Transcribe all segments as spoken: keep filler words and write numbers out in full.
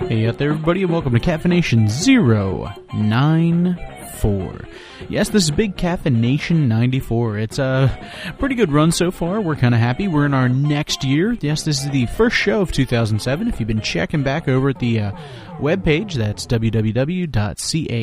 Hey out there, everybody, and welcome to Caffeination zero nine four. Yes, this is Big Caffeination ninety-four. It's a pretty good run so far. We're kind of happy. We're in our next year. Yes, this is the first show of two thousand seven. If you've been checking back over at the uh, webpage, that's w w w dot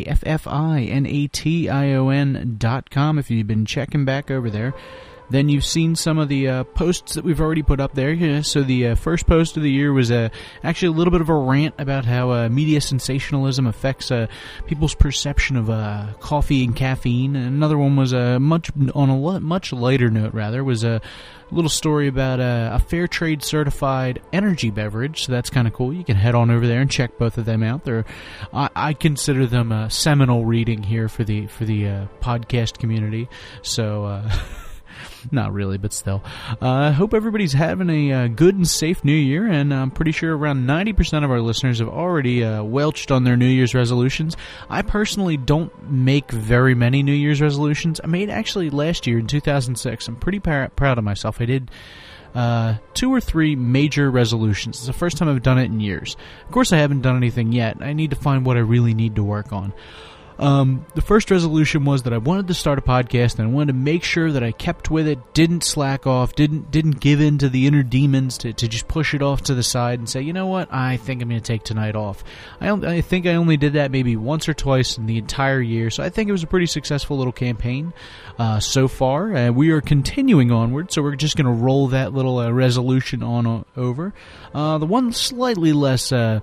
caffeination dot com. If you've been checking back over there, then you've seen some of the uh, posts that we've already put up there. Yeah, so the uh, first post of the year was uh, actually a little bit of a rant about how uh, media sensationalism affects uh, people's perception of uh, coffee and caffeine. And another one was uh, much on a much lighter note, rather, was a little story about uh, a fair trade certified energy beverage. So that's kind of cool. You can head on over there and check both of them out. They're, I, I consider them a seminal reading here for the for the uh, podcast community. So. Uh, Not really, but still. I uh, hope everybody's having a uh, good and safe New Year, and I'm pretty sure around ninety percent of our listeners have already uh, welched on their New Year's resolutions. I personally don't make very many New Year's resolutions. I made actually last year in two thousand six. I'm pretty par- proud of myself. I did uh, two or three major resolutions. It's the first time I've done it in years. Of course, I haven't done anything yet. I need to find what I really need to work on. Um, the first resolution was that I wanted to start a podcast, and I wanted to make sure that I kept with it, didn't slack off, didn't didn't give in to the inner demons to, to just push it off to the side and say, you know what, I think I'm going to take tonight off. I, I think I only did that maybe once or twice in the entire year, so I think it was a pretty successful little campaign uh, so far. Uh, we are continuing onward, so we're just going to roll that little uh, resolution on uh, over. Uh, the one slightly less... Uh,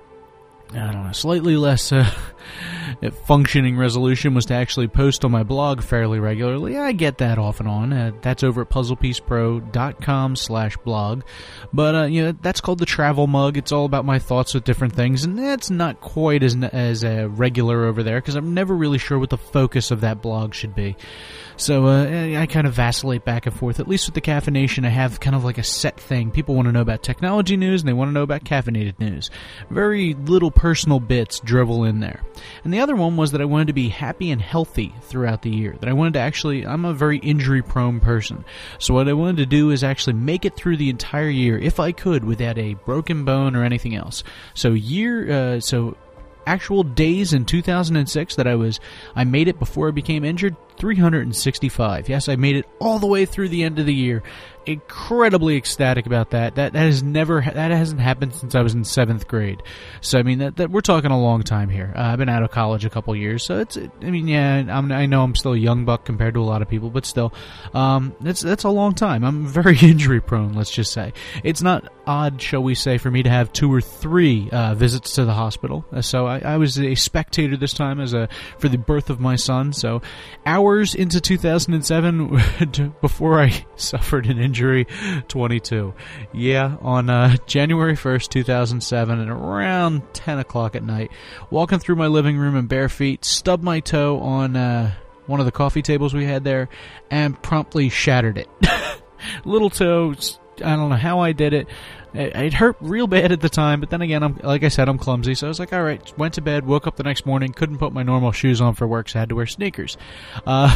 I don't know, slightly less uh, functioning resolution was to actually post on my blog fairly regularly. I get that off and on. Uh, that's over at puzzlepiece-pro.com slash blog. But, uh, you know, that's called the Travel Mug. It's all about my thoughts with different things, and that's not quite as as uh, regular over there, because I'm never really sure what the focus of that blog should be. So uh, I kind of vacillate back and forth. At least with the caffeination, I have kind of like a set thing. People want to know about technology news, and they want to know about caffeinated news. Very little personal bits drivel in there. And the other one was that I wanted to be happy and healthy throughout the year. That I wanted to actually, I'm a very injury-prone person. So what I wanted to do is actually make it through the entire year, if I could, without a broken bone or anything else. So year, uh, so... actual days in two thousand six that I was, I made it before I became injured, three hundred sixty-five. Yes, I made it all the way through the end of the year. Incredibly ecstatic about that. That that has never, that hasn't happened since I was in seventh grade. So I mean, that, that we're talking a long time here. Uh, I've been out of college a couple years, so it's, I mean, yeah, I'm, I know I'm still a young buck compared to a lot of people, but still, um, that's that's a long time. I'm very injury prone. Let's just say it's not odd, shall we say, for me to have two or three uh, visits to the hospital. Uh, so I, I was a spectator this time as a for the birth of my son. So hours into two thousand seven, before I suffered an injury. twenty-two. Yeah, on uh, January first, two thousand seven, and around ten o'clock at night, walking through my living room in bare feet, stubbed my toe on uh, one of the coffee tables we had there, and promptly shattered it. Little toe, I don't know how I did it. It hurt real bad at the time, but then again, I'm, like I said, I'm clumsy, so I was like, all right, went to bed, woke up the next morning, couldn't put my normal shoes on for work, so I had to wear sneakers. Uh...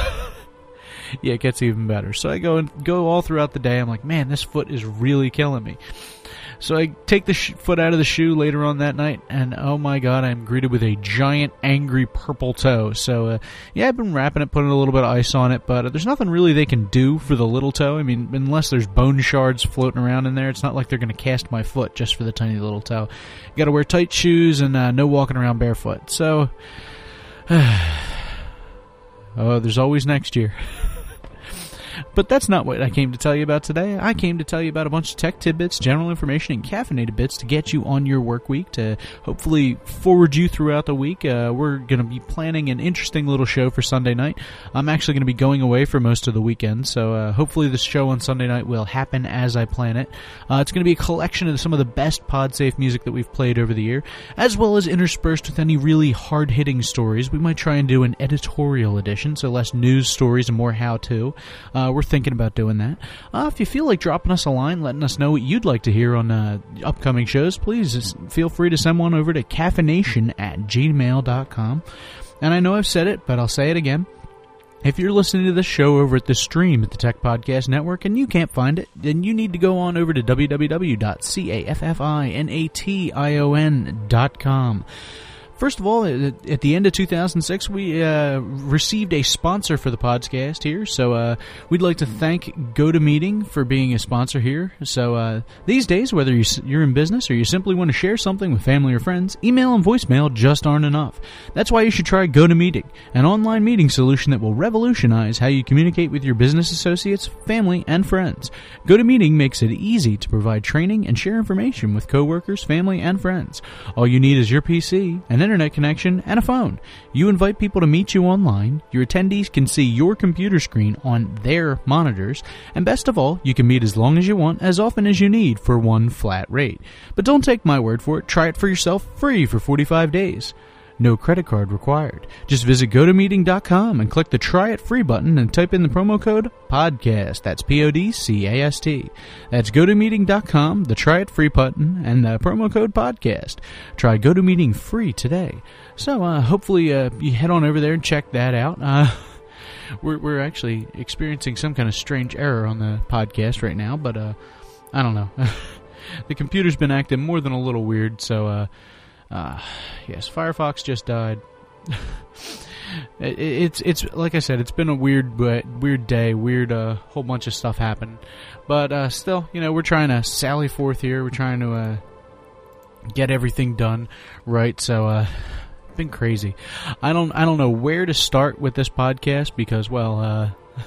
Yeah, it gets even better. So I go and go all throughout the day. I'm like, man, this foot is really killing me. So I take the sh- foot out of the shoe later on that night, and oh my god, I'm greeted with a giant, angry purple toe. So, uh, yeah, I've been wrapping it, putting a little bit of ice on it, but uh, there's nothing really they can do for the little toe. I mean, unless there's bone shards floating around in there, it's not like they're going to cast my foot just for the tiny little toe. You got to wear tight shoes and uh, no walking around barefoot. So, oh, there's always next year. But that's not what I came to tell you about today. I came to tell you about a bunch of tech tidbits, general information, and caffeinated bits to get you on your work week, to hopefully forward you throughout the week. Uh, we're going to be planning an interesting little show for Sunday night. I'm actually going to be going away for most of the weekend, so uh, hopefully the show on Sunday night will happen as I plan it. Uh, it's going to be a collection of some of the best PodSafe music that we've played over the year, as well as interspersed with any really hard-hitting stories. We might try and do an editorial edition, so less news stories and more how-to. Uh, we're thinking about doing that. Uh, if you feel like dropping us a line, letting us know what you'd like to hear on uh, upcoming shows, please feel free to send one over to caffeination at gmail dot com. And I know I've said it, but I'll say it again. If you're listening to this show over at the stream at the Tech Podcast Network and you can't find it, then you need to go on over to w w w dot caffeination dot com. First of all, at the end of two thousand six, we uh, received a sponsor for the podcast here, so uh, we'd like to thank GoToMeeting for being a sponsor here. So uh, these days, whether you're in business or you simply want to share something with family or friends, email and voicemail just aren't enough. That's why you should try GoToMeeting, an online meeting solution that will revolutionize how you communicate with your business associates, family, and friends. GoToMeeting makes it easy to provide training and share information with coworkers, family, and friends. All you need is your P C, and then internet connection, and a phone. You invite people to meet you online, your attendees can see your computer screen on their monitors, and best of all, you can meet as long as you want, as often as you need, for one flat rate. But don't take my word for it, try it for yourself free for forty-five days. No credit card required. Just visit go to meeting dot com and click the Try It Free button and type in the promo code PODCAST. That's P O D C A S T. That's go to meeting dot com, the Try It Free button, and the promo code PODCAST. Try GoToMeeting free today. So uh, hopefully uh, you head on over there and check that out. Uh, we're, we're actually experiencing some kind of strange error on the podcast right now, but uh, I don't know. The computer's been acting more than a little weird, so... Uh, Uh, yes, Firefox just died. it, it's it's like I said, it's been a weird weird day, weird uh, whole bunch of stuff happened. But uh, still, you know, we're trying to sally forth here. We're trying to uh, get everything done right. So, uh, it's been crazy. I don't I don't know where to start with this podcast because, well, uh,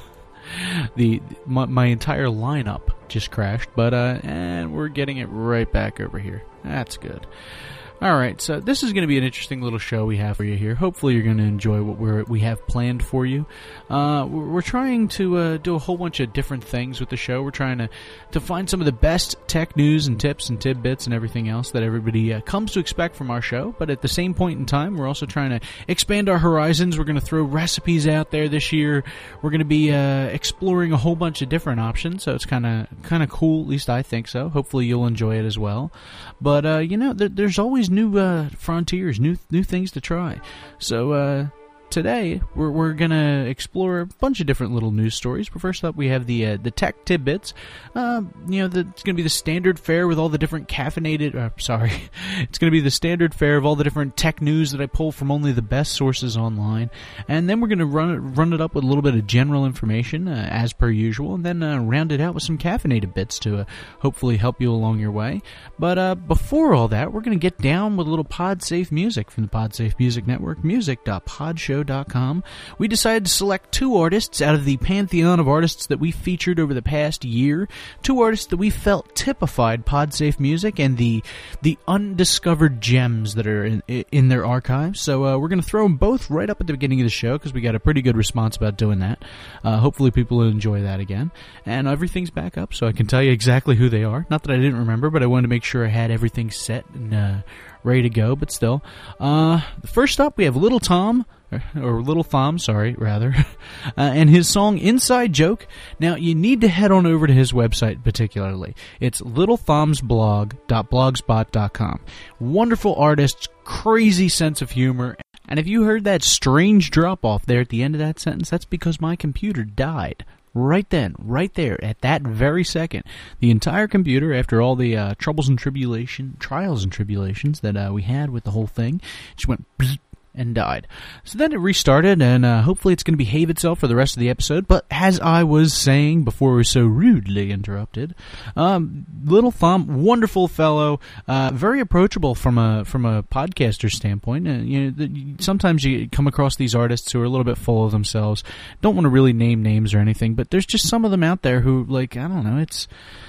the my, my entire lineup just crashed. But uh, and we're getting it right back over here. That's good. Alright, so this is going to be an interesting little show we have for you here. Hopefully you're going to enjoy what we're, we have planned for you. Uh, we're trying to uh, do a whole bunch of different things with the show. We're trying to, to find some of the best tech news and tips and tidbits and everything else that everybody uh, comes to expect from our show. But at the same point in time, we're also trying to expand our horizons. We're going to throw recipes out there this year. We're going to be uh, exploring a whole bunch of different options. So it's kind of kind of cool, at least I think so. Hopefully you'll enjoy it as well. But, uh, you know, there, there's always new uh, frontiers, new new things to try. So uh, today we're we're gonna explore a bunch of different little news stories. But first up, we have the uh, the tech tidbits. Uh, you know, the, it's gonna be the standard fare with all the different caffeinated. Uh, sorry, it's gonna be the standard fare of all the different tech news that I pull from only the best sources online. And then we're gonna run it run it up with a little bit of general information uh, as per usual, and then uh, round it out with some caffeinated bits to uh, hopefully help you along your way. But uh, before all that, we're gonna get down with a little PodSafe music from the PodSafe Music Network, music dot podshow dot com. We decided to select two artists out of the pantheon of artists that we featured over the past year, two artists that we felt typified PodSafe music and the the undiscovered gems that are in, in their archives. So uh, we're going to throw them both right up at the beginning of the show because we got a pretty good response about doing that. Uh, hopefully people will enjoy that again. And everything's back up so I can tell you exactly who they are. Not that I didn't remember, but I wanted to make sure I had everything set and uh, ready to go, but still. Uh, first up, we have Little Tom, or Little Thom, sorry, rather, uh, and his song Inside Joke. Now, you need to head on over to his website particularly. It's little thoms blog dot blogspot dot com. Wonderful artist, crazy sense of humor, and if you heard that strange drop-off there at the end of that sentence, that's because my computer died. Right then, right there, at that very second, the entire computer, after all the uh, troubles and tribulation, trials and tribulations that uh, we had with the whole thing, just went bzz, and died. So then it restarted, and uh, hopefully it's going to behave itself for the rest of the episode. But as I was saying before we were so rudely interrupted, um, Little Thom, wonderful fellow, uh, very approachable from a from a podcaster standpoint. Uh, you know, the, sometimes you come across these artists who are a little bit full of themselves. Don't want to really name names or anything, but there's just some of them out there who, like, I don't know, it's.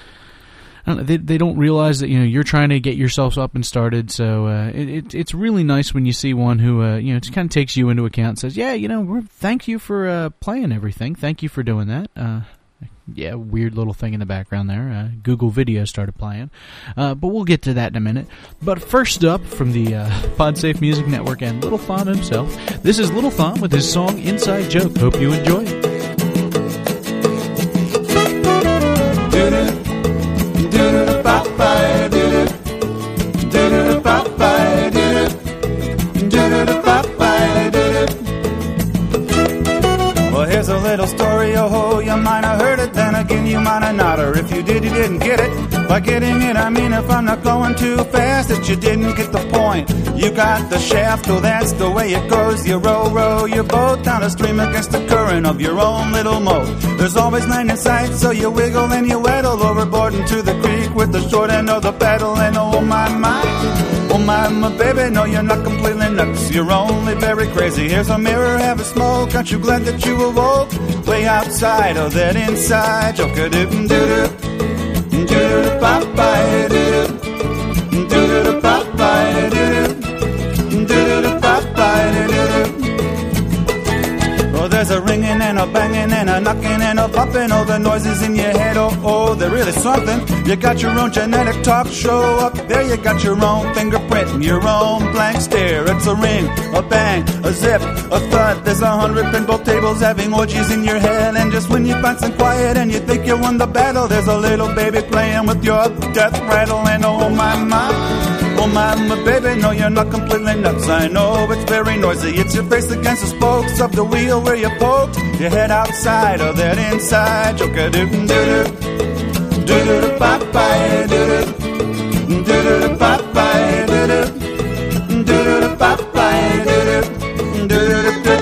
I don't know, they they don't realize that, you know, you're trying to get yourself up and started. So uh, it, it it's really nice when you see one who uh, you know, just kind of takes you into account and says, yeah, you know, we're, thank you for uh, playing everything. Thank you for doing that. Uh, yeah, weird little thing in the background there. Uh, Google Video started playing, uh, but we'll get to that in a minute. But first up, from the uh, PodSafe Music Network and Little Thom himself, this is Little Thom with his song Inside Joke. Hope you enjoy it. Well, here's oh, you might have heard it, then again you might have not. Or if you did, you didn't get it. By getting it, I mean if I'm not going too fast, that you didn't get the point. You got the shaft, oh, that's the way it goes. You row, row your boat down the stream against the current of your own little moat. There's always land in sight, so you wiggle and you waddle overboard into the creek with the short end of the paddle. And oh my, my, oh my, my baby, no, you're not completely nuts. You're only very crazy. Here's a mirror, have a smoke. Aren't you glad that you awoke? Way outside of that inside. Joke-a-doo-doo-doo. Do-do-do-pop-bye-doo. Do-do-do-pop-bye-doo. Do-do-do-pop-bye-doo. Oh, there's a ringing and a banging and a knocking and a popping. Oh, the noises in your head, oh, oh, they're really something. You got your own genetic talk show up there. You got your own fingerprint and your own blank stare. It's a ring, a bang, a zip, a thud. There's a hundred pinball tables having orgies in your head. And just when you find some quiet and you think you won the battle, there's a little baby playing with your death rattle. And oh my, my, oh my, my baby, no, you're not completely nuts. I know it's very noisy. It's your face against the spokes of the wheel where you poked your head outside of that inside. Joke-a-doo-doo-doo. Do-do-do-pop-bye-doo-doo. Do-do-do-pop-bye-doo-doo. Do-do-do-pop-bye-doo-doo. Do-do-do-do-do.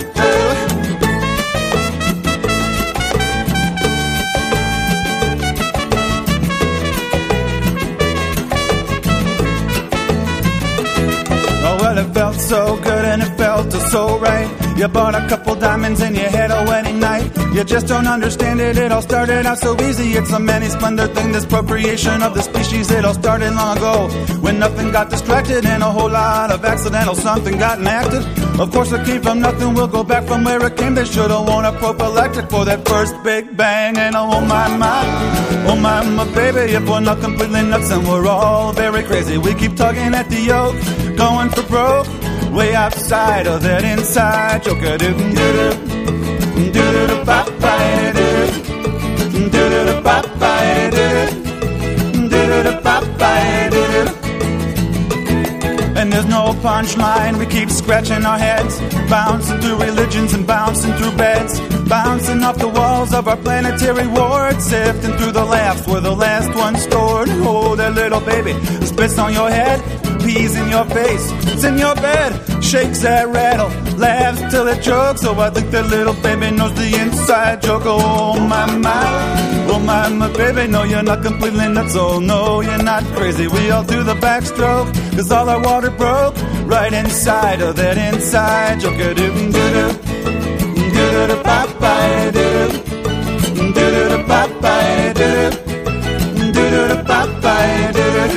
Oh, well, it felt so good and it felt so right. You bought a couple diamonds and you had a wedding night. You just don't understand it, it all started out so easy. It's a many splendor thing, this procreation of the species. It all started long ago when nothing got distracted and a whole lot of accidental something got enacted. Of course it came from nothing, we'll go back from where it came. They should've worn a prophylactic for that first big bang. And oh my, my, oh my, my baby, if we're not completely nuts and we're all very crazy, we keep tugging at the yoke, going for broke, way outside of that inside. Joke-a-doo-doo-doo. Do-do-do-pop-bye-doo. Do-do-do-pop-bye-doo. Do-do-do-pop-bye-doo. And there's no punchline, we keep scratching our heads, bouncing through religions and bouncing through beds, bouncing off the walls of our planetary ward, sifting through the laughs where the last one stored. Oh, that little baby spits on your head, pees in your face, it's in your bed, shakes that rattle, laughs till it chokes. So I think that little baby knows the inside joke. Oh my, my, oh my, my baby, no, you're not completely nuts. Oh no, you're not crazy. We all do the backstroke, cause all our water broke right inside of that inside joke. Do-do-do-do, do-do-do-pop-bye-doo, do-do-do-pop-bye-doo, do-do-do-pop-bye-doo.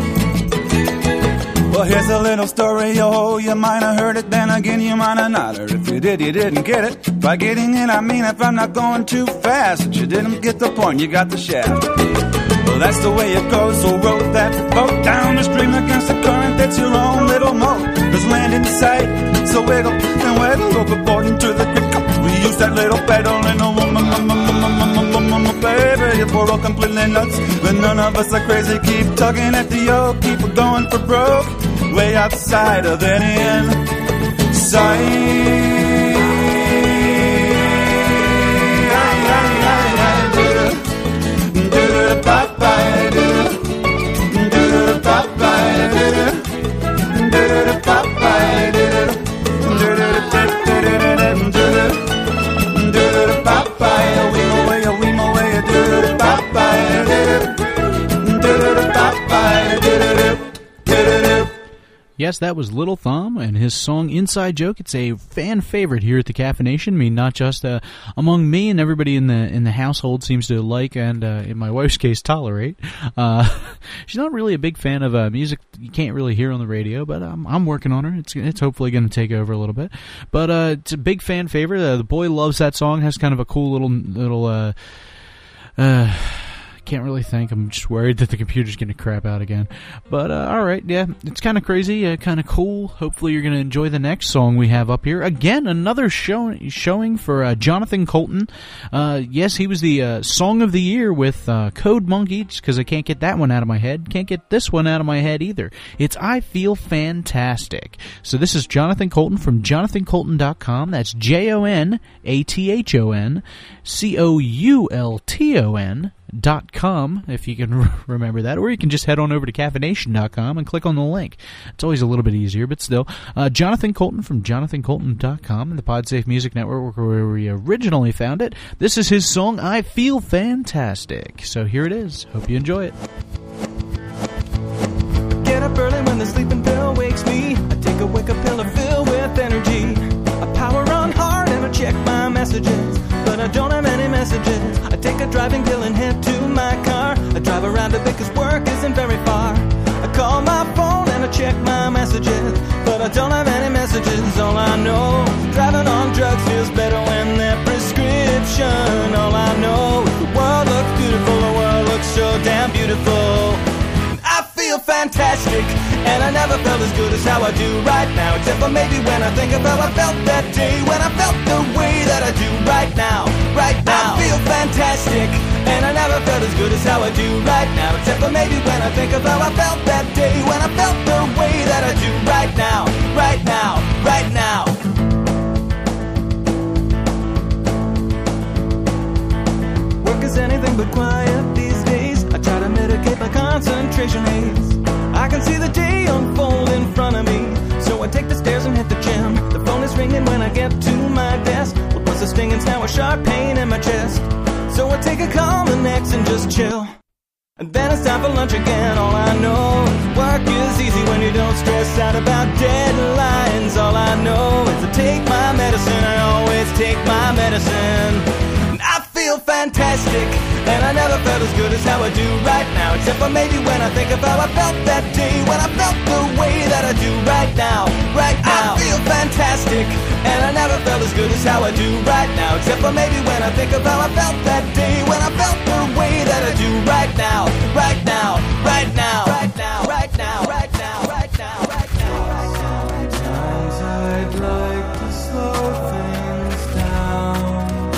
Well, here's a little story, oh, you might have heard it, then again you might have not. Or if you did, you didn't get it. By getting it, I mean if I'm not going too fast, but you didn't get the point, you got the shaft. Well, that's the way it goes, so row that boat down the stream against the current, that's your own little moat. There's land in sight, so wiggle and waddle overboard into the creek. We use that little paddle and oh, baby, if we're all completely nuts, but none of us are crazy. Keep tugging at the yoke, keep going for broke, way outside of that inside. Yes, that was Little Thumb and his song Inside Joke. It's a fan favorite here at the Caffeination. I mean, not just uh, among me and everybody in the in the household seems to like and, uh, in my wife's case, tolerate. Uh, she's not really a big fan of uh, music you can't really hear on the radio, but um, I'm working on her. It's it's hopefully going to take over a little bit. But uh, it's a big fan favorite. Uh, the boy loves that song. Has kind of a cool little little. Uh, uh, can't really think. I'm just worried that the computer's going to crap out again. But, uh, alright, yeah, it's kind of crazy, uh, kind of cool. Hopefully you're going to enjoy the next song we have up here. Again, another show, showing for uh, Jonathan Coulton. Uh, yes, he was the uh, Song of the Year with uh, Code Monkey, just because I can't get that one out of my head. Can't get this one out of my head either. It's I Feel Fantastic. So this is Jonathan Coulton from jonathan coulton dot com. That's J O N A T H O N C O U L T O N dot com, if you can r- remember that, or you can just head on over to caffeination dot com and click on the link. It's always a little bit easier, but still. Uh, Jonathan Coulton from jonathan coulton dot com and the PodSafe Music Network, where we originally found it. This is his song, I Feel Fantastic. So here it is. Hope you enjoy it. Get up early when the sleeping pill wakes me. I take a wake-up pill to fill with energy. I power on hard and I check my messages, but I don't have any messages. I take a driving pill and head to my car. I drive around a bit cause work isn't very far. I call my phone and I check my messages, but I don't have any messages. All I know, driving on drugs feels better when they're prescription. All I know is the world looks beautiful, the world looks so damn beautiful. I feel fantastic, and I never felt as good as how I do right now, except for maybe when I think of how I felt that day, when I felt the way that I do right now, right now. I feel fantastic, and I never felt as good as how I do right now, except for maybe when I think of how I felt that day, when I felt the way that I do right now, right now, right now. Work is anything but quiet these days. I try to mitigate my concentration haze. I can see the day unfold in front of me, so I take the stairs and hit the gym. The phone is ringing when I get to my desk. What was a sting and now a sharp pain in my chest. So I take a Calm-X and just chill. And then it's time for lunch again. All I know is work is easy when you don't stress out about deadlines. All I know is to take my medicine. I always take my medicine. I feel fantastic, and I never felt as good as how I do right now, except for maybe when I think of how I felt that day, when I felt the way that I do right now, right now. I feel fantastic, and I never felt as good as how I do right now, except for maybe when I think of how I felt that day, when I felt the way that I do right now, right now, right now, right now, right now, right now, right now, right now, right now. Sometimes I'd like to slow things down.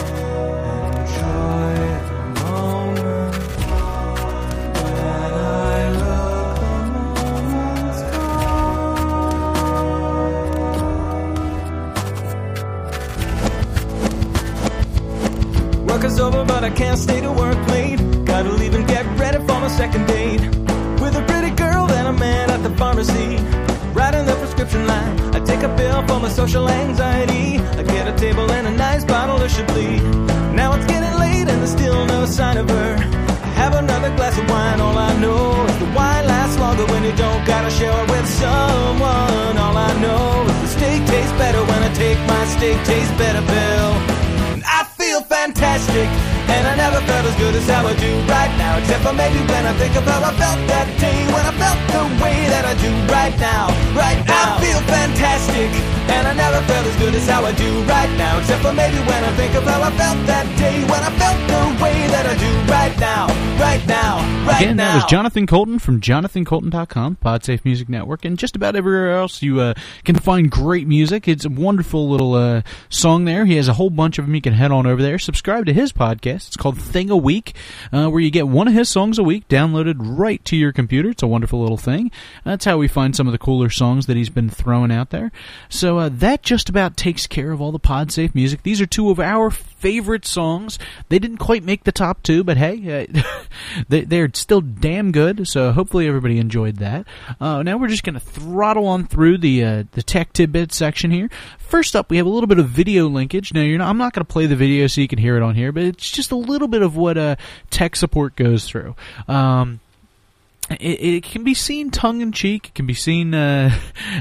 Work is over, but I can't stay to work late. Gotta leave and get ready for my second date with a pretty girl that I met at the pharmacy. Writing the prescription line, I take a pill for my social anxiety. I get a table and a nice bottle of Chablis. Now it's getting late and there's still no sign of her. I have another glass of wine. All I know is the wine lasts longer when you don't gotta share it with someone. All I know is the steak tastes better when I take my steak tastes better pill. I feel fantastic, and I never felt as good as how I do right now, except for maybe when I think of how I felt that day, when I felt the way that I do right now, right now. I feel fantastic, and I never felt as good as how I do right now, except for maybe when I think of how I felt that day, when I felt the way that I do right now, right now, right Again, now. that was Jonathan Coulton from jonathan coulton dot com, PodSafe Music Network, and just about everywhere else you uh, can find great music. It's a wonderful little uh, song there. He has a whole bunch of them. You can head on over there. Subscribe to his podcast. It's called Thing a Week, uh, where you get one of his songs a week downloaded right to your computer. It's a wonderful little thing. That's how we find some of the cooler songs that he's been throwing out there. So uh, that just about takes care of all the PodSafe music. These are two of our favorite songs. They didn't quite make the top two, but hey, uh, they, they're still damn good, so hopefully everybody enjoyed that. Uh, now we're just going to throttle on through the uh, the tech tidbit section here. First up, we have a little bit of video linkage. Now, you're not, I'm not going to play the video so you can hear it on here, but it's just a little bit of what uh, tech support goes through. Um, It, it can be seen tongue-in-cheek. It can be seen uh,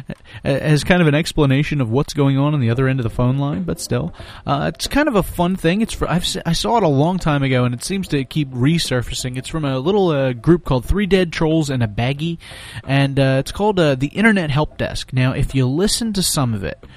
as kind of an explanation of what's going on on the other end of the phone line, but still. Uh, it's kind of a fun thing. It's for, I've, I saw it a long time ago, and it seems to keep resurfacing. It's from a little uh, group called Three Dead Trolls and a Baggie, and uh, it's called uh, the Internet Help Desk. Now, if you listen to some of it,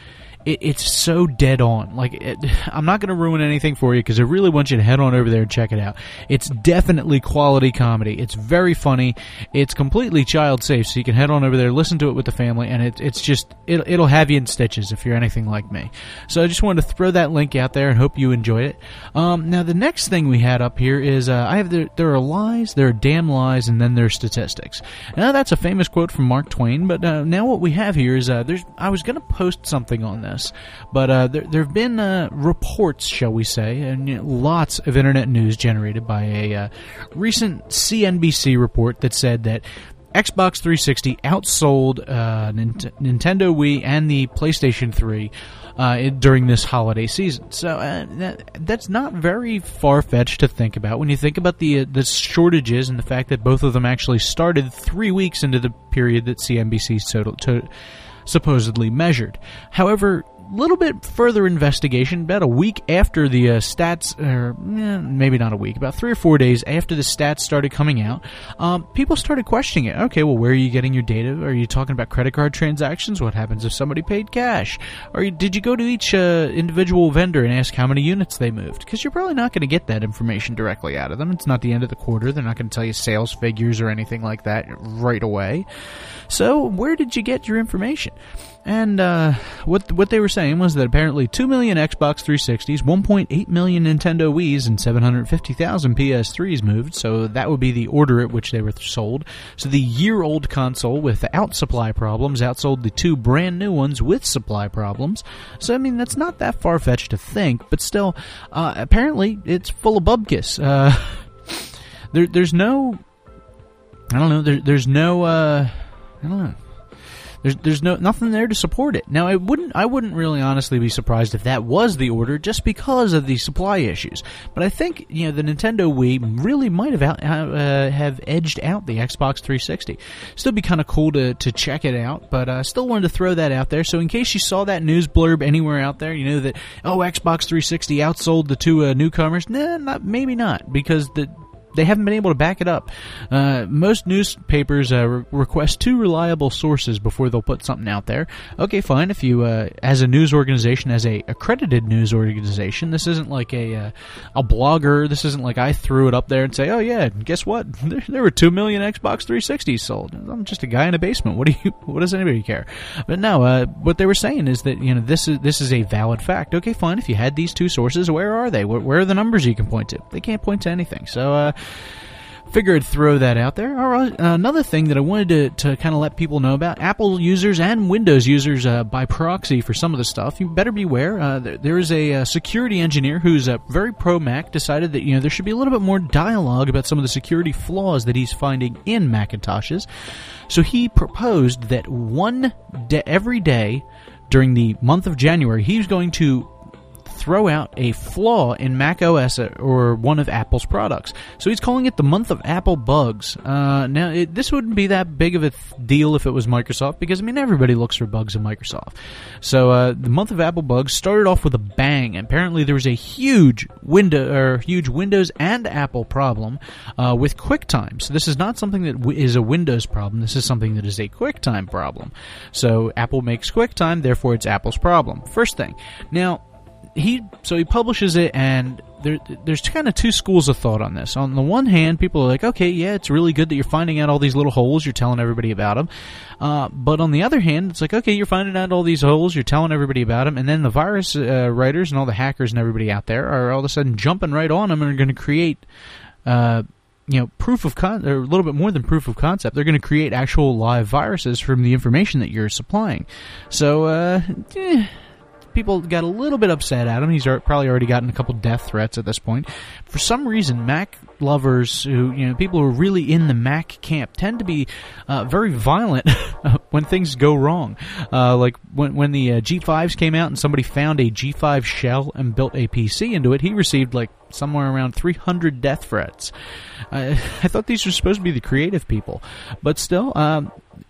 it, it's so dead on. Like, it, I'm not going to ruin anything for you because I really want you to head on over there and check it out. It's definitely quality comedy. It's very funny. It's completely child safe, so you can head on over there, listen to it with the family, and it, it's just, it, it'll have you in stitches if you're anything like me. So I just wanted to throw that link out there and hope you enjoyed it. Um, now, the next thing we had up here is, uh, I have the, there are lies, there are damn lies, and then there's statistics. Now, that's a famous quote from Mark Twain, but uh, now what we have here is, uh, there's, I was going to post something on this, but uh, there, there have been uh, reports, shall we say, and you know, lots of internet news generated by a uh, recent C N B C report that said that Xbox three sixty outsold uh, Nint- Nintendo Wii and the PlayStation three uh, during this holiday season. So uh, that, that's not very far-fetched to think about when you think about the uh, the shortages and the fact that both of them actually started three weeks into the period that C N B C so, to, supposedly measured. However, a little bit further investigation, about a week after the uh, stats, or eh, maybe not a week, about three or four days after the stats started coming out, um, people started questioning it. Okay, well, where are you getting your data? Are you talking about credit card transactions? What happens if somebody paid cash? Or you, did you go to each uh, individual vendor and ask how many units they moved? Because you're probably not going to get that information directly out of them. It's not the end of the quarter. They're not going to tell you sales figures or anything like that right away. So where did you get your information? And uh, what what they were saying was that apparently two million Xbox three sixties, one point eight million Nintendo Wiis, and seven hundred fifty thousand P S threes moved, so that would be the order at which they were sold. So the year-old console without supply problems outsold the two brand-new ones with supply problems. So, I mean, that's not that far-fetched to think, but still, uh, apparently it's full of bubkiss. Uh, there, there's no... I don't know, there, there's no... Uh, I don't know. There's there's no nothing there to support it. Now, I wouldn't I wouldn't really honestly be surprised if that was the order just because of the supply issues. But I think, you know, the Nintendo Wii really might have out, uh, have edged out the Xbox three sixty. Still be kind of cool to to check it out, but I uh, still wanted to throw that out there. So in case you saw that news blurb anywhere out there, you know that, oh, Xbox three sixty outsold the two uh, newcomers. Nah, not maybe not, because the they haven't been able to back it up. Uh, most newspapers uh, re- request two reliable sources before they'll put something out there. Okay, fine. If you, uh, as a news organization, as a accredited news organization, this isn't like a uh, a blogger. This isn't like I threw it up there and say, oh yeah, guess what? There, there were two million Xbox three sixties sold. I'm just a guy in a basement. What do you? What does anybody care? But no, uh, what they were saying is that, you know, this is this is a valid fact. Okay, fine. If you had these two sources, where are they? Where, where are the numbers you can point to? They can't point to anything. So. Uh, Figured I'd throw that out there. All right, another thing that I wanted to, to kind of let people know about, Apple users and Windows users uh, by proxy for some of the stuff, you better beware. Uh, there, there is a, a security engineer who's uh, very pro-Mac, decided that, you know, there should be a little bit more dialogue about some of the security flaws that he's finding in Macintoshes. So he proposed that one day, every day during the month of January, he's going to throw out a flaw in Mac O S or one of Apple's products. So he's calling it the month of Apple bugs. Uh, now, it, this wouldn't be that big of a th- deal if it was Microsoft, because, I mean, everybody looks for bugs in Microsoft. So uh, the month of Apple bugs started off with a bang. Apparently there was a huge window or huge Windows and Apple problem uh, with QuickTime. So this is not something that w- is a Windows problem. This is something that is a QuickTime problem. So Apple makes QuickTime, therefore it's Apple's problem. First thing. Now, He so he publishes it, and there, there's kind of two schools of thought on this. On the one hand, people are like, okay, yeah, it's really good that you're finding out all these little holes, you're telling everybody about them. Uh, but on the other hand, it's like, okay, you're finding out all these holes, you're telling everybody about them, and then the virus uh, writers and all the hackers and everybody out there are all of a sudden jumping right on them and are going to create, uh, you know, proof of con- or a little bit more than proof of concept. They're going to create actual live viruses from the information that you're supplying. So, uh, eh. People got a little bit upset at him. He's probably already gotten a couple death threats at this point. For some reason, Mac lovers, who, you know, people who are really in the Mac camp, tend to be uh, very violent when things go wrong. Uh, like when when the uh, G fives came out and somebody found a G five shell and built a P C into it, he received like somewhere around three hundred death threats. Uh, I thought these were supposed to be the creative people, but still. Um,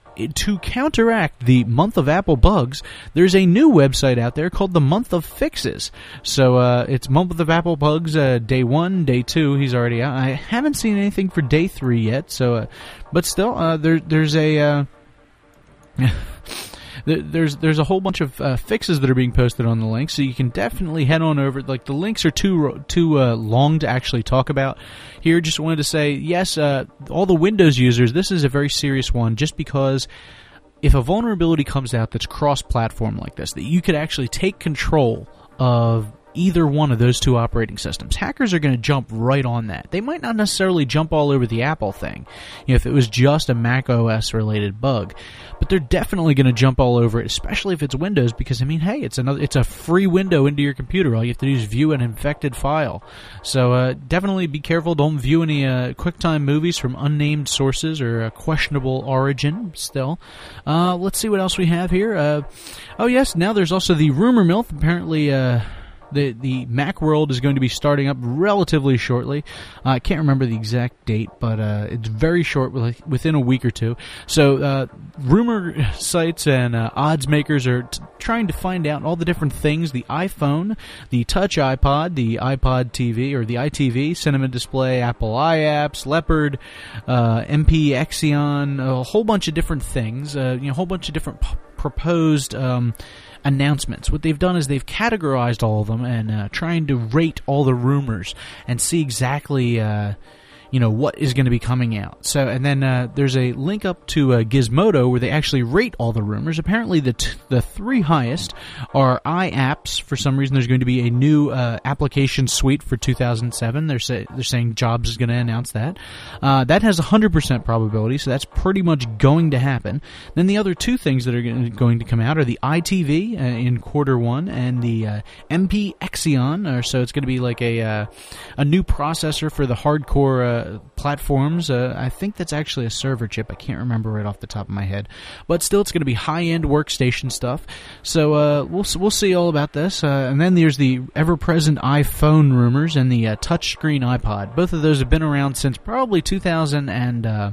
To counteract the month of Apple bugs, there's a new website out there called the Month of Fixes. So uh, it's Month of Apple bugs, uh, day one, day two. He's already out. I haven't seen anything for day three yet. So, uh, but still, uh, there, there's a. Uh, th- there's there's a whole bunch of uh, fixes that are being posted on the link, so you can definitely head on over. Like, the links are too too uh, long to actually talk about here. Just wanted to say, yes, uh, all the Windows users, this is a very serious one, just because if a vulnerability comes out that's cross-platform like this, that you could actually take control of either one of those two operating systems, hackers are going to jump right on that. They might not necessarily jump all over the Apple thing, you know, if it was just a Mac O S related bug, but they're definitely going to jump all over it, especially if it's Windows, because I mean, hey, it's another, it's a free window into your computer. All you have to do is view an infected file. So uh, definitely be careful. Don't view any uh, QuickTime movies from unnamed sources or uh, questionable origin. Still, uh, let's see what else we have here. Uh, oh yes, now there's also the rumor mill. Apparently. Uh, The the Macworld is going to be starting up relatively shortly. Uh, I can't remember the exact date, but uh, it's very short, within a week or two. So uh, rumor sites and uh, odds makers are t- trying to find out all the different things: the iPhone, the Touch iPod, the iPod T V or the I T V, Cinema Display, Apple iApps, Leopard, uh, M P Exion, a whole bunch of different things. Uh, you know, a whole bunch of different p- proposed. Um, announcements. What they've done is they've categorized all of them and uh, trying to rate all the rumors and see exactly uh, you know, what is going to be coming out. So, and then uh, there's a link up to uh, Gizmodo where they actually rate all the rumors. Apparently, the t- the three highest are iApps. For some reason, there's going to be a new uh, application suite for two thousand seven. They're say- they're saying Jobs is going to announce that. Uh, that has a hundred percent probability, so that's pretty much going to happen. Then the other two things that are going to come out are the I T V uh, in quarter one and the uh, M P Exion. Or so it's going to be like a uh, a new processor for the hardcore. Uh, platforms. Uh, I think that's actually a server chip. I can't remember right off the top of my head. But still, it's going to be high-end workstation stuff. So uh, we'll we'll see all about this. Uh, and then there's the ever-present iPhone rumors and the uh, touchscreen iPod. Both of those have been around since probably two thousand and uh,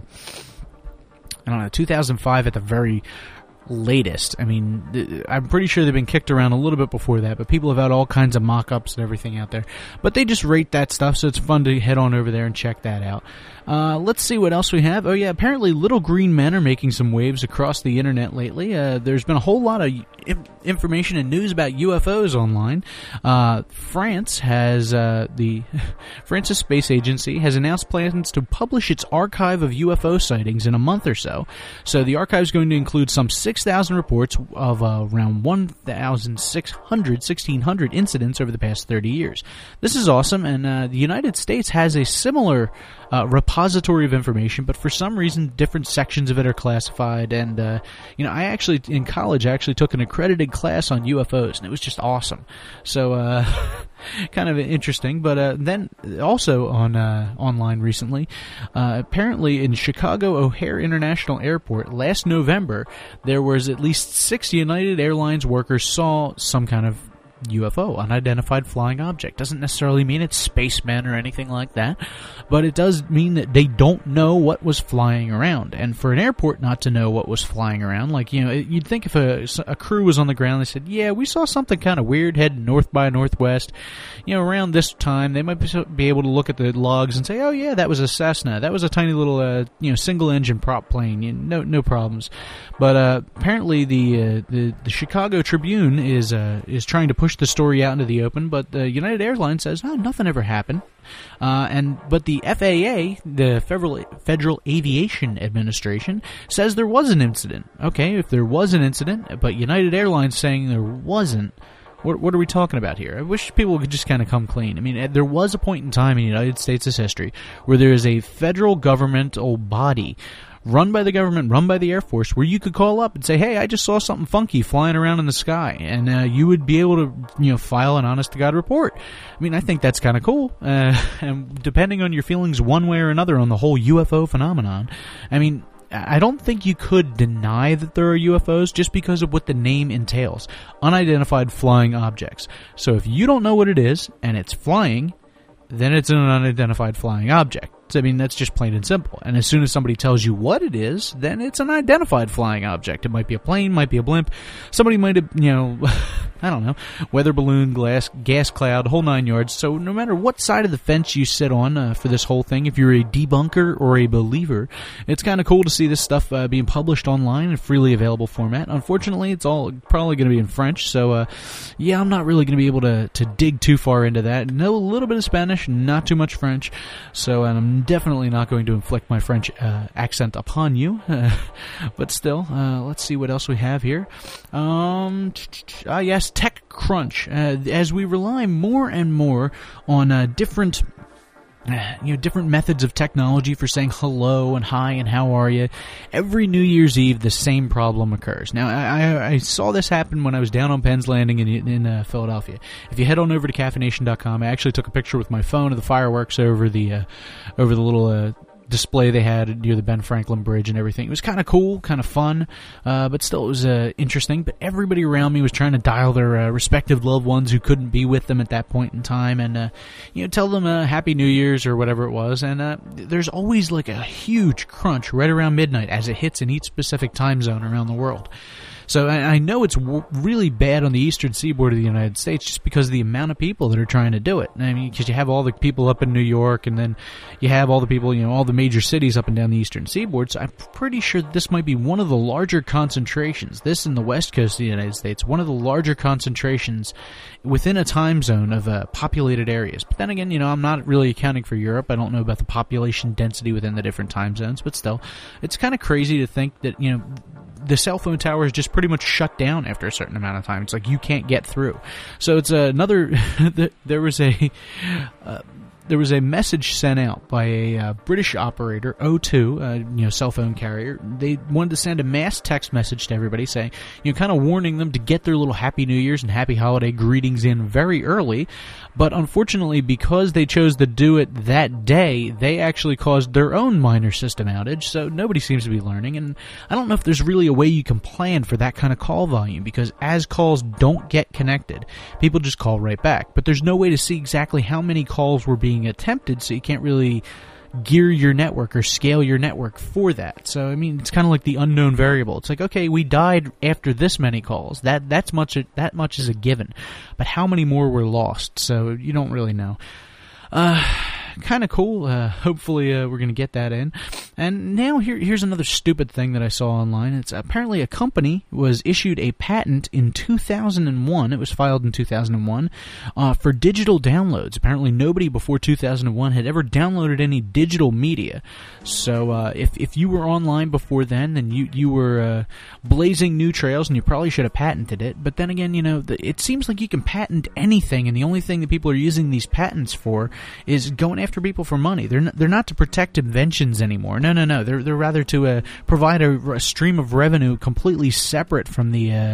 I don't know, two thousand five at the very latest. I mean, I'm pretty sure they've been kicked around a little bit before that, but people have had all kinds of mock-ups and everything out there. But they just rate that stuff, so it's fun to head on over there and check that out. Uh, let's see what else we have. Oh yeah, apparently little green men are making some waves across the internet lately. Uh, there's been a whole lot of im- information and news about U F Os online. Uh, France has, uh, the France's space agency has announced plans to publish its archive of U F O sightings in a month or so. So the archive is going to include some six thousand reports of uh, around one thousand six hundred, sixteen hundred incidents over the past thirty years. This is awesome, and uh, the United States has a similar uh, repository of information, but for some reason different sections of it are classified. And uh, you know, I actually in college I actually took an accredited class on U F Os, and it was just awesome. So uh, kind of interesting. But uh, then also on uh, online recently, uh, apparently in Chicago O'Hare International Airport last November, there was at least six United Airlines workers saw some kind of U F O, unidentified flying object. Doesn't necessarily mean it's spacemen or anything like that, but it does mean that they don't know what was flying around. And for an airport not to know what was flying around, like, you know, you'd think if a, a crew was on the ground, they said, yeah, we saw something kind of weird heading north by northwest, you know, around this time, they might be able to look at the logs and say, oh yeah, that was a Cessna, that was a tiny little, uh, you know, single engine prop plane, you know, no, no problems. But uh, apparently the, uh, the the Chicago Tribune is uh, is trying to push the story out into the open, but the United Airlines says, no, nothing ever happened. Uh, and but the F A A, the Federal Federal Aviation Administration, says there was an incident. Okay, if there was an incident, but United Airlines saying there wasn't, what, what are we talking about here? I wish people could just kind of come clean. I mean, there was a point in time in the United States' history where there is a federal governmental body run by the government, run by the Air Force, where you could call up and say, hey, I just saw something funky flying around in the sky, and uh, you would be able to, you know, file an honest-to-God report. I mean, I think that's kind of cool, uh, and depending on your feelings one way or another on the whole U F O phenomenon, I mean, I don't think you could deny that there are U F Os just because of what the name entails. Unidentified flying objects. So if you don't know what it is, and it's flying, then it's an unidentified flying object. I mean, that's just plain and simple. And as soon as somebody tells you what it is, then it's an identified flying object. It might be a plane, might be a blimp. Somebody might have, you know, I don't know, weather balloon, glass, gas cloud, whole nine yards. So no matter what side of the fence you sit on uh, for this whole thing, if you're a debunker or a believer, it's kind of cool to see this stuff uh, being published online in freely available format. Unfortunately, it's all probably going to be in French, so uh, yeah, I'm not really going to be able to, to dig too far into that. Know a little bit of Spanish, not too much French, so and I'm definitely not going to inflict my French uh, accent upon you. Uh, but still, uh, let's see what else we have here. Um, ah, yes, TechCrunch. Uh, as we rely more and more on uh, different, uh, you know, different methods of technology for saying hello and hi and how are you, every New Year's Eve the same problem occurs. Now, I, I, I saw this happen when I was down on Penn's Landing in, in uh, Philadelphia. If you head on over to caffeination dot com, I actually took a picture with my phone of the fireworks over the uh, over the little. Uh, display they had near the Ben Franklin Bridge and everything. It was kind of cool, kind of fun, uh, but still it was uh, interesting. But everybody around me was trying to dial their uh, respective loved ones who couldn't be with them at that point in time and, uh, you know, tell them uh, Happy New Year's or whatever it was. And uh, there's always like a huge crunch right around midnight as it hits in each specific time zone around the world. So I know it's w- really bad on the eastern seaboard of the United States just because of the amount of people that are trying to do it. I mean, because you have all the people up in New York, and then you have all the people, you know, all the major cities up and down the eastern seaboard. So I'm pretty sure this might be one of the larger concentrations, this in the west coast of the United States, one of the larger concentrations within a time zone of uh, populated areas. But then again, you know, I'm not really accounting for Europe. I don't know about the population density within the different time zones, but still, it's kind of crazy to think that, you know, the cell phone towers just pretty much shut down after a certain amount of time. It's like you can't get through. So it's another. There was a uh, there was a message sent out by a uh, British operator, O two, uh, you know, cell phone carrier. They wanted to send a mass text message to everybody saying, you know, kind of warning them to get their little Happy New Year's and Happy Holiday greetings in very early. But unfortunately, because they chose to do it that day, they actually caused their own minor system outage, so nobody seems to be learning. And I don't know if there's really a way you can plan for that kind of call volume, because as calls don't get connected, people just call right back. But there's no way to see exactly how many calls were being attempted, so you can't really gear your network or scale your network for that. So, I mean, it's kind of like the unknown variable. It's like, okay, we died after this many calls. That that's much that much is a given. But how many more were lost? So you don't really know. Uh, kind of cool. Uh, hopefully uh, we're going to get that in. And now here, here's another stupid thing that I saw online. It's apparently a company was issued a patent in two thousand one. It was filed in two thousand one uh, for digital downloads. Apparently nobody before two thousand one had ever downloaded any digital media. So uh, if if you were online before then, then you you were uh, blazing new trails, and you probably should have patented it. But then again, you know, the, it seems like you can patent anything, and the only thing that people are using these patents for is going after people for money. They're not, they're not to protect inventions anymore. No, no, no. They're they're rather to uh, provide a, a stream of revenue completely separate from the uh,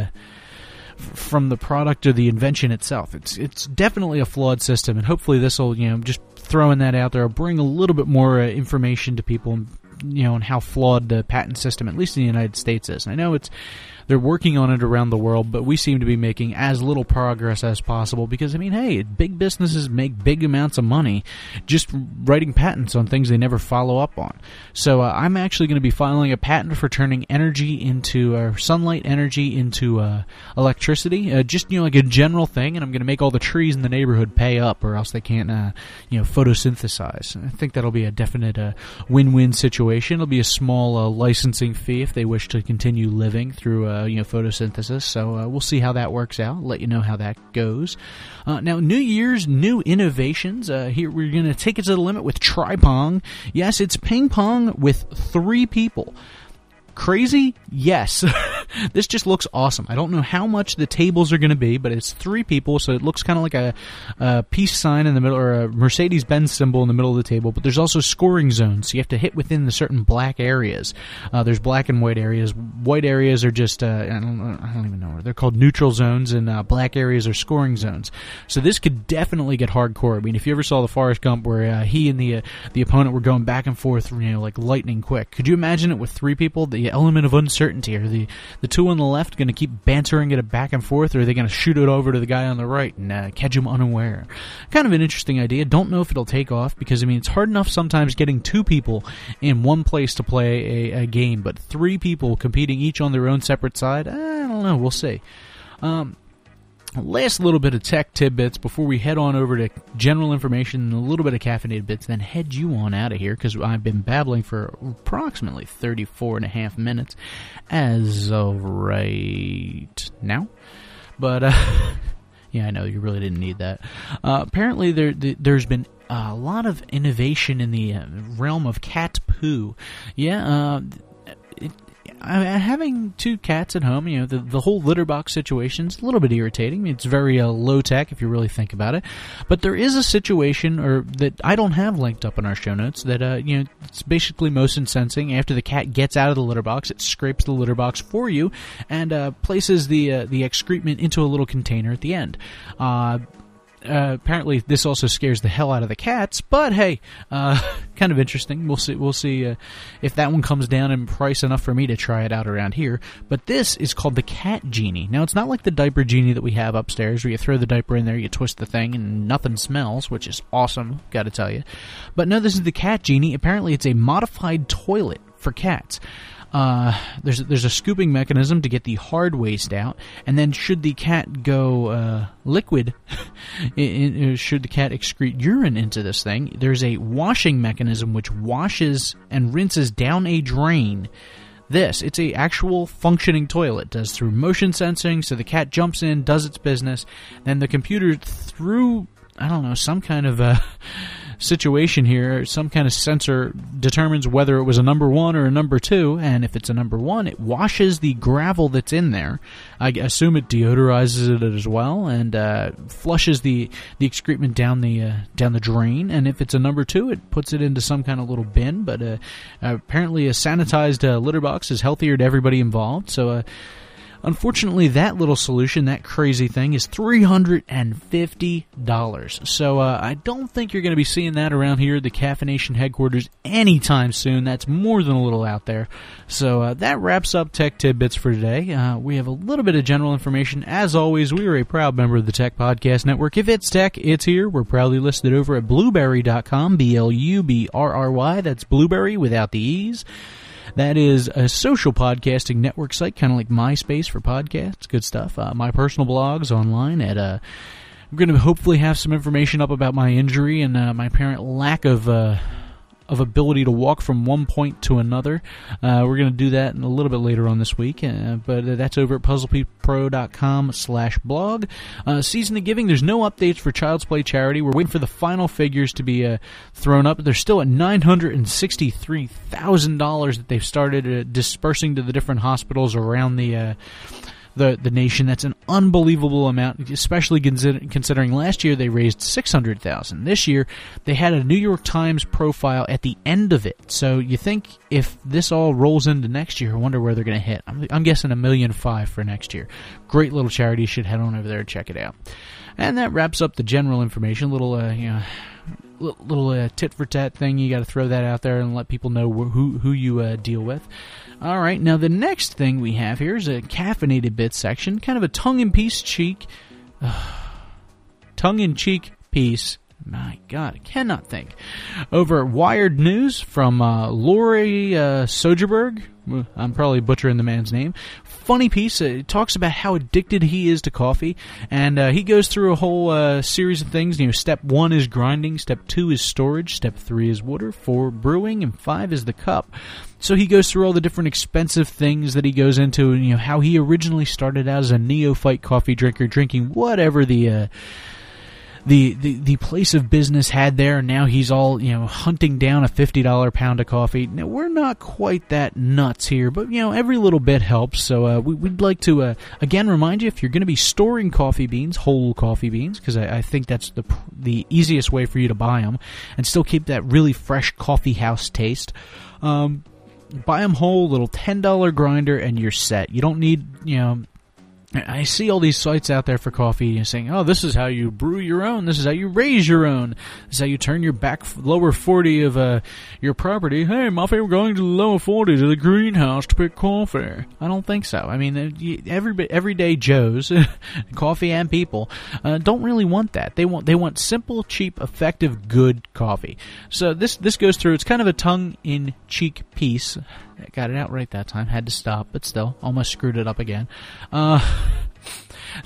f- from the product or the invention itself. It's it's definitely a flawed system, and hopefully this will, you know, just throwing that out there, will bring a little bit more uh, information to people, you know, on how flawed the patent system, at least in the United States, is. And I know it's they're working on it around the world, but we seem to be making as little progress as possible because, I mean, hey, big businesses make big amounts of money just writing patents on things they never follow up on. So uh, I'm actually going to be filing a patent for turning energy into, uh, sunlight energy into uh, electricity, uh, just, you know, like a general thing, and I'm going to make all the trees in the neighborhood pay up or else they can't, uh, you know, photosynthesize. I think that'll be a definite uh, win-win situation. It'll be a small uh, licensing fee if they wish to continue living through uh, Uh, you know, photosynthesis. So uh, we'll see how that works out. Let you know how that goes. Uh, now, New Year's, new innovations. Uh, here we're going to take it to the limit with Tri-Pong. Yes, it's ping pong with three people. Crazy? Yes. This just looks awesome. I don't know how much the tables are going to be, but it's three people, so it looks kind of like a, a peace sign in the middle, or a Mercedes-Benz symbol in the middle of the table, but there's also scoring zones, so you have to hit within the certain black areas. Uh, there's black and white areas. White areas are just, uh, I, don't, I don't even know, they're called neutral zones, and uh, black areas are scoring zones. So this could definitely get hardcore. I mean, if you ever saw the Forrest Gump where uh, he and the uh, the opponent were going back and forth, you know, like lightning quick, could you imagine it with three people? The element of uncertainty. Are the, the two on the left going to keep bantering it back and forth, or are they going to shoot it over to the guy on the right and uh, catch him unaware? Kind of an interesting idea. Don't know if it'll take off because, I mean, it's hard enough sometimes getting two people in one place to play a, a game, but three people competing each on their own separate side, I don't know. We'll see. Um... Last little bit of tech tidbits before we head on over to general information and a little bit of caffeinated bits, then head you on out of here because I've been babbling for approximately thirty-four and a half minutes as of right now. But, uh, yeah, I know you really didn't need that. Uh, apparently there, there's been a lot of innovation in the realm of cat poo. Yeah, uh, it, I, having two cats at home, you know, the, the whole litter box situation's a little bit irritating. It's very uh, low tech if you really think about it. But there is a situation, or that I don't have linked up in our show notes, that uh, you know, it's basically motion sensing. After the cat gets out of the litter box, it scrapes the litter box for you and uh, places the uh, the excrement into a little container at the end. Uh, Uh, apparently, this also scares the hell out of the cats. But hey, uh, kind of interesting. We'll see. We'll see uh, if that one comes down in price enough for me to try it out around here. But this is called the Cat Genie. Now, it's not like the diaper genie that we have upstairs, where you throw the diaper in there, you twist the thing, and nothing smells, which is awesome. Got to tell you. But no, this is the Cat Genie. Apparently, it's a modified toilet for cats. Uh, there's there's a scooping mechanism to get the hard waste out, and then should the cat go uh, liquid, in, in, should the cat excrete urine into this thing, there's a washing mechanism which washes and rinses down a drain. This, it's a actual functioning toilet. It does through motion sensing, so the cat jumps in, does its business, then the computer through, I don't know, some kind of a situation here, some kind of sensor determines whether it was a number one or a number two, and if it's a number one, it washes the gravel that's in there. I assume it deodorizes it as well, and uh, flushes the, the excrement down the uh, down the drain. And if it's a number two, it puts it into some kind of little bin. But uh, apparently, a sanitized uh, litter box is healthier to everybody involved. So. Uh, Unfortunately, that little solution, that crazy thing, is three hundred fifty dollars. So uh, I don't think you're going to be seeing that around here at the Caffeination headquarters anytime soon. That's more than a little out there. So uh, that wraps up Tech Tidbits for today. Uh, we have a little bit of general information. As always, we are a proud member of the Tech Podcast Network. If it's tech, it's here. We're proudly listed over at blueberry dot com, B L U B R R Y. That's Blueberry without the E's. That is a social podcasting network site, kind of like MySpace for podcasts. Good stuff. Uh, my personal blog's online at, uh, I'm going to hopefully have some information up about my injury and uh, my apparent lack of, uh, of ability to walk from one point to another. Uh, we're going to do that in a little bit later on this week, uh, but uh, that's over at puzzle peep pro dot com slash blog. Uh, Season of Giving, there's no updates for Child's Play charity. We're waiting for the final figures to be uh, thrown up. They're still at nine hundred sixty-three thousand dollars that they've started uh, dispersing to the different hospitals around the uh, the the nation. That's an unbelievable amount, especially consider, considering last year they raised six hundred thousand dollars. This year they had a New York Times profile at the end of it. So you think if this all rolls into next year, I wonder where they're going to hit. I'm, I'm guessing a million five for next year. Great little charity. You should head on over there and check it out. And that wraps up the general information. Little uh, you know, little uh, tit for tat thing. You got to throw that out there and let people know who who you uh, deal with. All right, now the next thing we have here is a caffeinated bits section, kind of a tongue-in-cheek cheek, uh, tongue-in-cheek piece. My God, I cannot think. Over at Wired News from uh, Lori uh, Soderberg. I'm probably butchering the man's name. Funny piece. It talks about how addicted he is to coffee, and uh, he goes through a whole uh, series of things. You know, step one is grinding, step two is storage, step three is water, four brewing, and five is the cup. So he goes through all the different expensive things that he goes into, and you know how he originally started out as a neophyte coffee drinker, drinking whatever the. Uh, The, the the place of business had there, and now he's all, you know, hunting down a fifty dollars pound of coffee. Now, we're not quite that nuts here, but, you know, every little bit helps. So uh, we, we'd like to, uh, again, remind you, if you're going to be storing coffee beans, whole coffee beans, because I, I think that's the the easiest way for you to buy them, and still keep that really fresh coffee house taste, um, buy them whole, little ten dollars grinder, and you're set. You don't need, you know... I see all these sites out there for coffee, you know, saying, oh, this is how you brew your own, this is how you raise your own, this is how you turn your back lower forty of uh, your property. Hey, Muffy, we're going to the lower forty to the greenhouse to pick coffee. I don't think so. I mean, every everyday Joes, coffee and people, uh, don't really want that. They want they want simple, cheap, effective, good coffee. So this this goes through. It's kind of a tongue-in-cheek piece. I got it out right that time. Had to stop, but still, almost screwed it up again. Uh,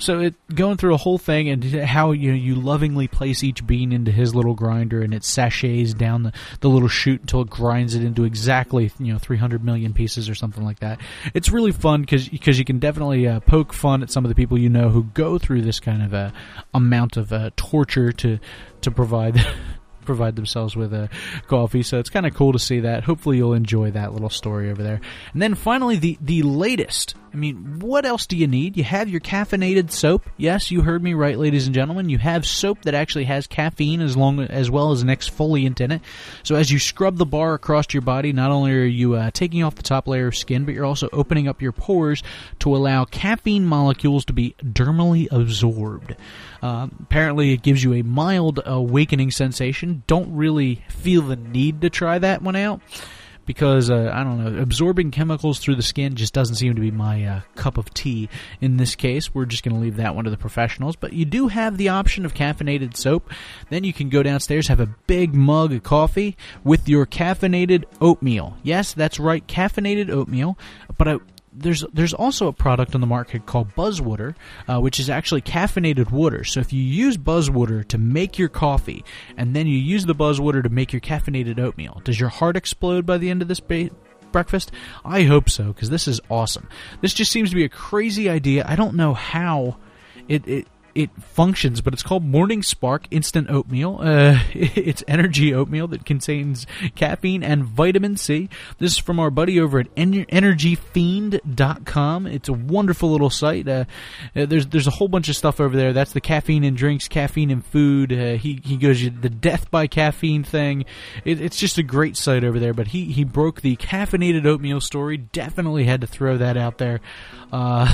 So it going through a whole thing and how you know, you lovingly place each bean into his little grinder and it sachets down the, the little chute until it grinds it into exactly you know three hundred million pieces or something like that. It's really fun because because you can definitely uh, poke fun at some of the people you know who go through this kind of uh, amount of uh, torture to to provide. provide themselves with a coffee, so it's kind of cool to see that. Hopefully you'll enjoy that little story over there. And then finally, the the latest. I mean, what else do you need? You have your caffeinated soap. Yes, you heard me right, ladies and gentlemen. You have soap that actually has caffeine as long as well as an exfoliant in it. So as you scrub the bar across your body, not only are you uh, taking off the top layer of skin, but you're also opening up your pores to allow caffeine molecules to be dermally absorbed. Uh, apparently, it gives you a mild awakening sensation. Don't really feel the need to try that one out. Because, uh, I don't know, absorbing chemicals through the skin just doesn't seem to be my uh, cup of tea in this case. We're just going to leave that one to the professionals. But you do have the option of caffeinated soap. Then you can go downstairs, have a big mug of coffee with your caffeinated oatmeal. Yes, that's right, caffeinated oatmeal. But I... There's there's also a product on the market called Buzzwater, uh, which is actually caffeinated water. So if you use Buzzwater to make your coffee, and then you use the Buzzwater to make your caffeinated oatmeal, does your heart explode by the end of this ba- breakfast? I hope so, because this is awesome. This just seems to be a crazy idea. I don't know how it... it It functions, but it's called Morning Spark Instant Oatmeal. Uh, it's energy oatmeal that contains caffeine and vitamin C. This is from our buddy over at energy fiend dot com. It's a wonderful little site. Uh, there's there's a whole bunch of stuff over there. That's the caffeine in drinks, caffeine in food. Uh, he he goes the death by caffeine thing. It, it's just a great site over there. But he he broke the caffeinated oatmeal story. Definitely had to throw that out there. Uh,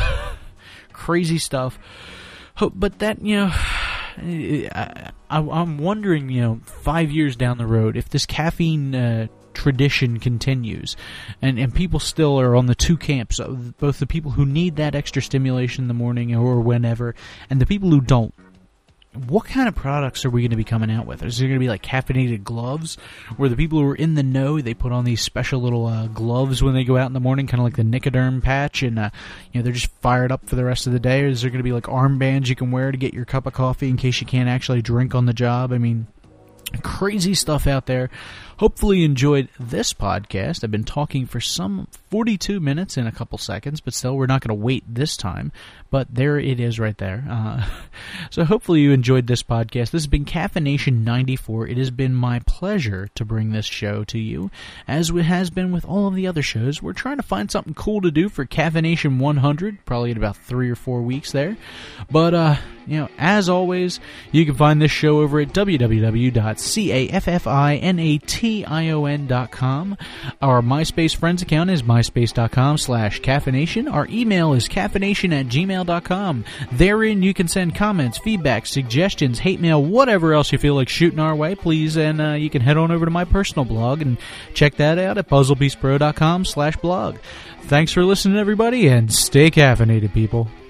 crazy stuff. But that, you know, I, I, I'm wondering, you know, five years down the road, if this caffeine uh, tradition continues, and, and people still are on the two camps, both the people who need that extra stimulation in the morning or whenever, and the people who don't. What kind of products are we going to be coming out with? Is there going to be like caffeinated gloves, where the people who are in the know, they put on these special little uh, gloves when they go out in the morning, kind of like the Nicoderm patch, and uh, you know they're just fired up for the rest of the day? Or is there going to be like armbands you can wear to get your cup of coffee in case you can't actually drink on the job? I mean, crazy stuff out there. Hopefully you enjoyed this podcast. I've been talking for some forty-two minutes in a couple seconds, but still, we're not going to wait this time. But there it is right there. Uh, so hopefully you enjoyed this podcast. This has been Caffeination ninety-four. It has been my pleasure to bring this show to you, as it has been with all of the other shows. We're trying to find something cool to do for Caffeination one hundred, probably in about three or four weeks there. But, uh, you know, as always, you can find this show over at w w w dot caffeination dot com. Our MySpace Friends account is myspace dot com slash caffeination. Our email is caffeination at gmail dot com. Therein you can send comments, feedback, suggestions, hate mail, whatever else you feel like shooting our way, please, and uh, you can head on over to my personal blog and check that out at puzzle beast pro dot com slash blog. Thanks for listening, everybody, and stay caffeinated, people.